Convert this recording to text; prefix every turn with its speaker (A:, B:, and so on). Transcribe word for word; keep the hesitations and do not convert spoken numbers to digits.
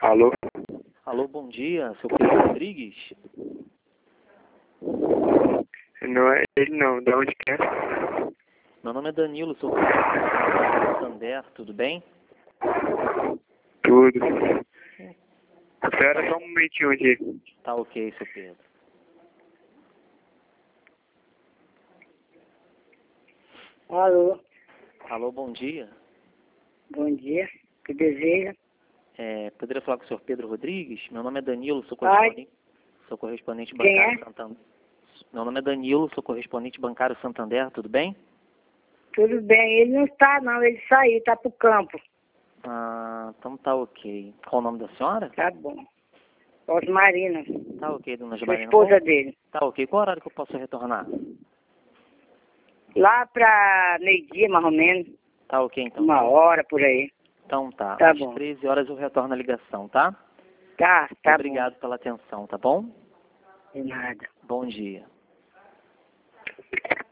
A: Alô?
B: Alô, bom dia, seu Pedro Rodrigues?
A: Não é ele não, da onde que é?
B: Meu nome é Danilo, sou correspondente do Santander, tudo bem?
A: Tudo. Espera só um momentinho aqui.
B: Tá ok, seu Pedro.
C: Alô,
B: Alô, bom dia.
C: bom dia. Que deseja?
B: É, poderia falar com o senhor Pedro Rodrigues? Meu nome é Danilo, sou
C: Ai.
B: correspondente, sou correspondente
C: Quem
B: bancário
C: é?
B: Santander. Meu nome é Danilo, sou correspondente bancário Santander, tudo bem?
C: Tudo bem, ele não está não, ele saiu, está pro campo.
B: Ah, então tá ok. Qual o nome da senhora?
C: Tá bom. Osmarina,
B: Tá ok, dona
C: sou
B: Gimarina.
C: esposa
B: Qual-
C: dele.
B: Tá ok. Qual horário que eu posso retornar?
C: Lá pra meio-dia, mais ou menos,
B: Tá ok, então.
C: uma hora por aí.
B: Então tá.
C: Tá
B: Às
C: bom.
B: treze horas eu retorno a ligação, tá?
C: Tá, tá
B: Obrigado pela atenção, tá bom?
C: bom. De nada.
B: Bom dia.